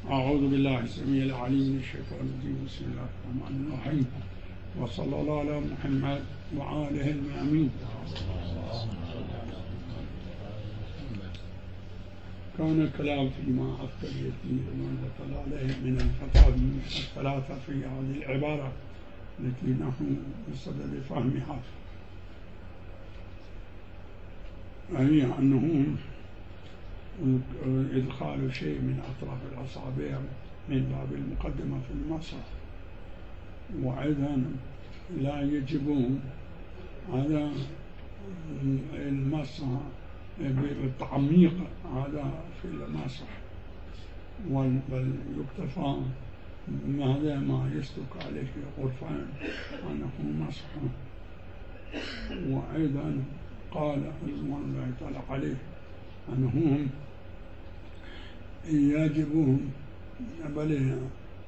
أعوذ بالله السميع العليم من الشيطان الرجيم. بسم الله الرحمن الرحيم، وصلى الله على محمد وآله الميامين. كان الكلام فيما أفتى اليتيم ومن دخل عليه من الخطاب الثلاثة في هذه العبارة التي نحن بصدد فهمها، أي أنه إدخال شيء من أطراف الأصابع من باب المقدمة في المسح، وأيضا لا يجب على المسح بالتعميق هذا في المسح، بل يكتفى هذا ما يصدق عليه عرفا أنه مسح. وأيضا قال رضوان الله تعالى عليه أنهم يجب بل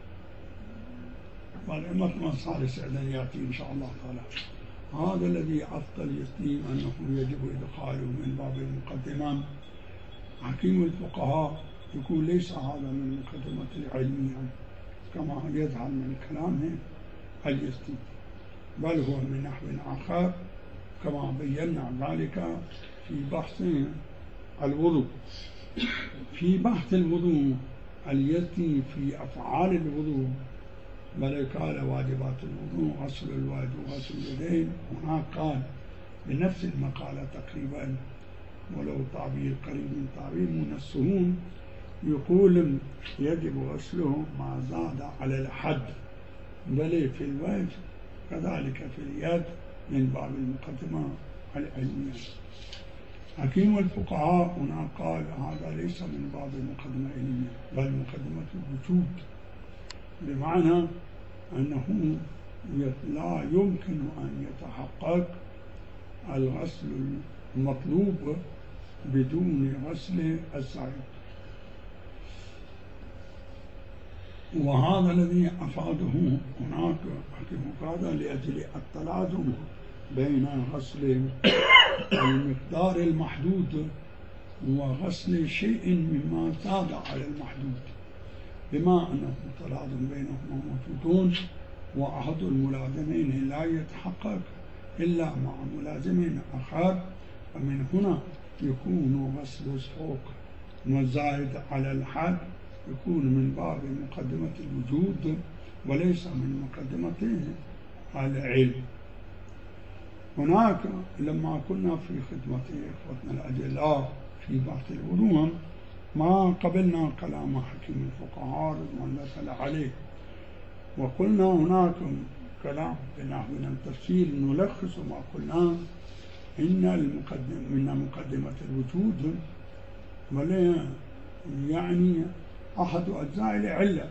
مثل صالح أيضا يأتي إن شاء الله تعالى. هذا الذي أفتى اليتيم أنه يجب إدخاله من باب المقدمة. حكيم الفقهاء يقول ليس هذا من المقدمة العلمية كما يظهر من كلامه اليتيم، بل هو من نحو آخر كما بينا ذلك في بحث الوضوء. في بحث الوضوء اليتي في أفعال الوضوء، بل قال واجبات الوضوء غسل الوجه وغسل اليدين. هناك قال بنفس المقالة تقريبا، ولو تعبير قريب من تعبير من السهون، يقول يجب غسله ما زاد على الحد، بل في الوجه كذلك في اليد من باب المقدمة العلمية. حكيم الفقهاء هنا قال هذا ليس من باب المقدمة العلمية بل مقدمة الوجود، بمعنى أنه لا يمكن أن يتحقق الغسل المطلوب بدون غسل الزائد. وهذا الذي أفاده هناك حكيم هذا لأجل التلازم بين غسل المقدار المحدود وغسل شيء مما زاد على المحدود، بما أنه تلازم بينهما موجودون، وأحد الملازمين لا يتحقق إلا مع ملازم آخر، فمن هنا يكون غسل الفوق والزائد على الحد يكون من باب مقدمة الوجود وليس من مقدمة العلم. هناك لما كنا في خدمة إخوتنا الأجلاء في بحث الوضوء ما قبلنا كلام حكيم الفقهاء رضوان الله عليه، وقلنا هناك كلام بنحو من التفسير نلخص ما قلنا إن من مقدمة الوجود ولا يعني أحد أجزاء العلة،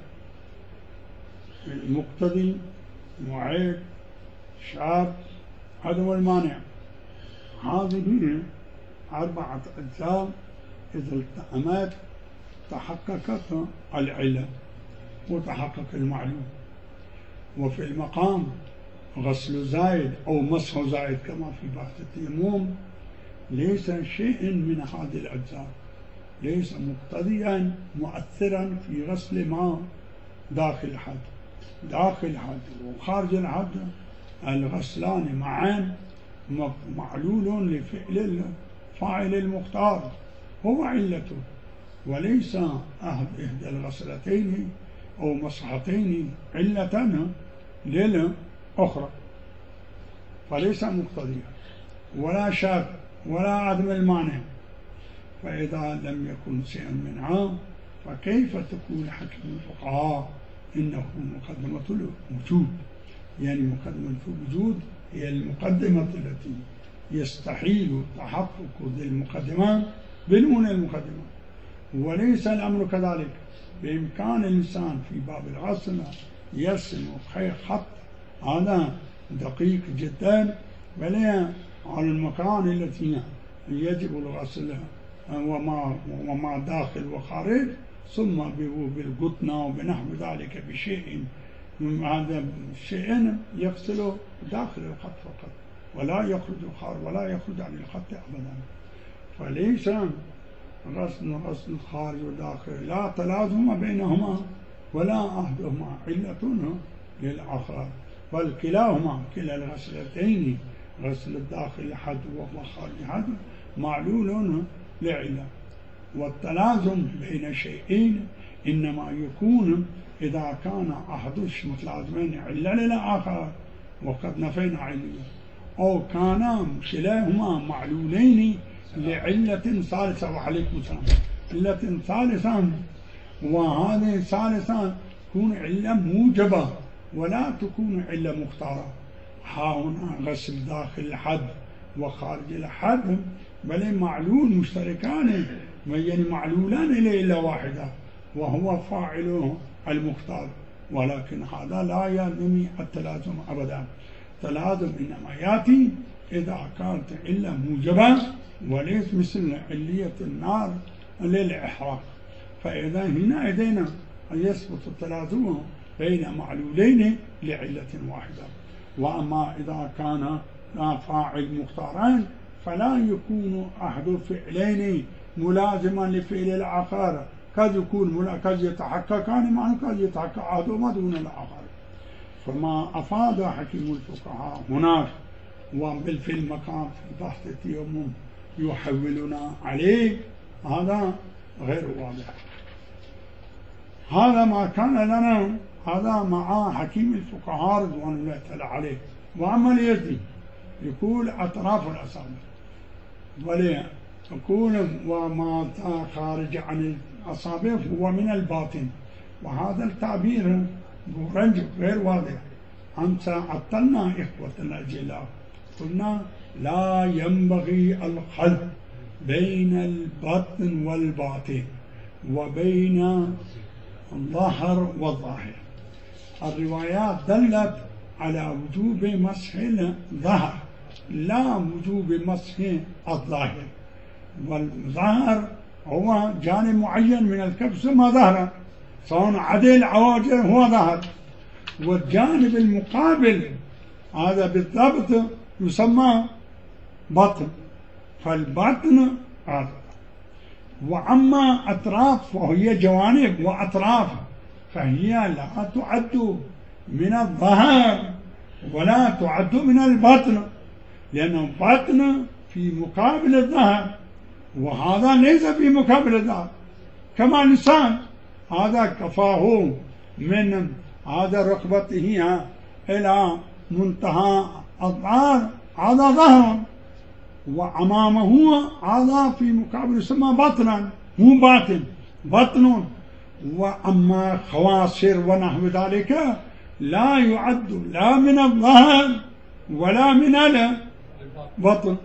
المقتضي معيب شرط عدم المانع. هذه 4 أجزاء إذا التأمت تحققت العلة وتحقق المعلوم. وفي المقام غسل زائد أو مسح زائد كما في بحث التيمم ليس شيء من هذه الأجزاء، ليس مقتضيا مؤثرا في غسل ما داخل الحد. داخل الحد وخارج الحد الغسلان معا معلول لفعل الفاعل المختار هو علته، وليس إحدى الغسلتين أو مسحتين علة للأخرى، فليس مقتضيا ولا شرط ولا عدم المانع. فإذا لم يكن شيئا منها فكيف تكون حكم الفقهاء إنه مقدمة الوجود؟ يعني مقدمة الوجود هي المقدمة التي يستحيل تحقق للمقدمات بدون المقدمة، وليس الأمر كذلك. بإمكان الإنسان في باب الغسل يرسم خط هذا دقيق جدا ولا على المكان التي يجب الغسل وما داخل وخارج، ثم بالقطنة وبنحو ذلك بشيء هذا شيء يغسله داخل الخط فقط ولا يخرج خارج ولا يخرج عن الخط أبدا. فليس غسل الخارج والداخل لا تلازم بينهما ولا أحدهما علة للآخر، بل كلاهما كلا الغسلتين غسل الداخل حد والخارج حد معلول لعلة. والتلازم بين شيئين إنما يكون إذا كان أحد المتلازمين علة للآخر وقد نفينا علة، أو كانا كلاهما معلولين لعلة ثالثة. وعليكم السلام. علة ثالثة، وهذه الثالثة تكون علة موجبة ولا تكون علة مختارة. ها هنا غسل داخل الحد وخارج الحد بل معلول مشتركان، يعني معلولان لعلة واحدة وهو فاعله المختار، ولكن هذا لا يلزم التلازم أبدا. التلازم إنما يأتي إذا كانت علة موجبة وليس مثل علية النار للإحراق، فإذا هنا إذن يثبت التلازم بين معلولين لعلة واحدة. وأما إذا كان فاعل مختاران فلا يكون أحد الفعلين ملازما لفعل الآخر، قد يتحققان معا قد يتحقق أحدهما دون الآخر. فما أفاد حكيم الفقهاء هناك وفي المقام في بحث التيمم يحولنا عليه هذا غير واضح. هذا ما كان لنا، هذا مع حكيم الفقهاء رضوان الله تعالى عليه. وأما اليد يقول أطراف الأصابع، ولا يقول وما خارج عن الأصابع هو من الباطن، وهذا التعبير برنج غير واضح. أنت عطلنا إخوتنا الجلاء، قلنا لا ينبغي الخلط بين البطن والباطن وبين الظهر والظاهر. الروايات دلت على وجوب مسح الظهر لا وجوب مسح الظاهر، والظهر هو جانب معين من الكف ثم ظهر، سواء عدل عواجل هو ظهر، والجانب المقابل هذا بالضبط يسمى بطن، فالبطن هذا. وأما أطراف وهي جوانب وأطراف فهي لا تعد من الظهر ولا تعد من البطن، لأن البطن في مقابل الظهر وهذا ليس في مقابل الظهر. كما الإنسان هذا كفاه من هذا ركبته إلى منتهى الظهر هذا ظهر، وأمامه هذا في مقابل يسمى بطنا مو باطن بطن. وأما خواصر ونحو ذلك لا يعد لا من الظهر ولا من البطن.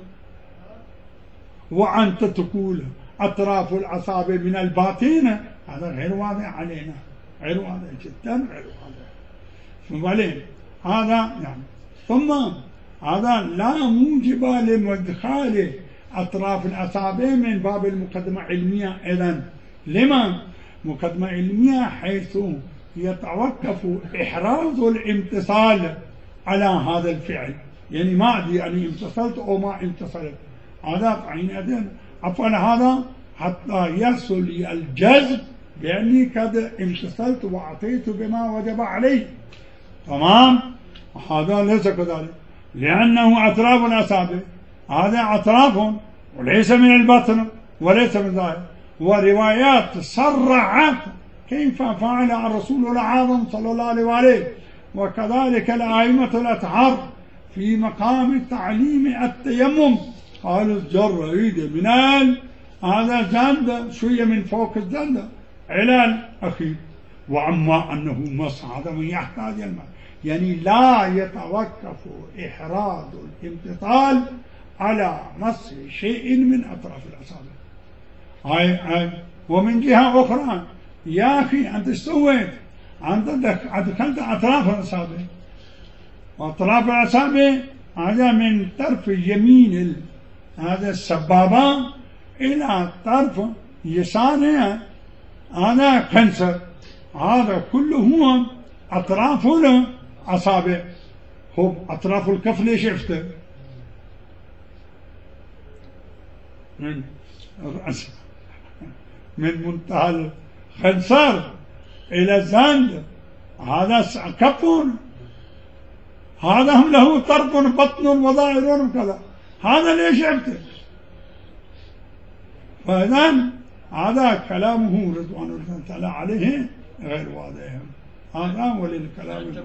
وأنت تقول أطراف الأصابع من الباطن، هذا غير واضح علينا، غير واضح جدا، غير واضح. هذا يعني ثم هذا لا موجب لمدخال أطراف الأصابع من باب المقدمة العلمية. إذن لما مقدمة علمية؟ حيث يتوقف إحراز الامتصال على هذا الفعل، يعني ما أدري يعني امتصلت أو ما امتصلت، هذا حينئذ أفعل هذا حتى يصل لي الجزم بأني قد امتصلت وأعطيت بما وجب عليه. تمام؟ هذا ليس كذلك، لأنه أطراف الأصابع هذا أطراف وليس من البطن وليس من ظاهر. وروايات صرحت كيف فعل الرسول الأعظم صلى الله عليه وآله، وكذلك الأئمة الأطهار في مقام تعليم التيمم قالوا الجر يريد من هذا جند شوية من فوق الجند إلى الأخير. وأما أنه مسح هذا من يحتاج الماء، يعني لا يتوقف إحراز الامتثال على مسح شيء من أطراف الأصابع. هاي ومن جهة أخرى يا أخي أنت سويت؟ أنت دخلت أطراف الأصابع، وأطراف الأصابع هذا من طرف يمين هذا السبابة إلى طرف يسارها هذا خنصر، هذا كله هو أطراف الأصابع. هو أطراف الكف ليش شفته؟ من الرأس من منتهى الخنصر إلى الزند، هذا كف، هذا هم له طرف بطن وظاهر وكذا، هذا ليش يبتل؟ فإذن هذا كلامه رضوان الله تعالى عليه غير واضح، هذا وللكلام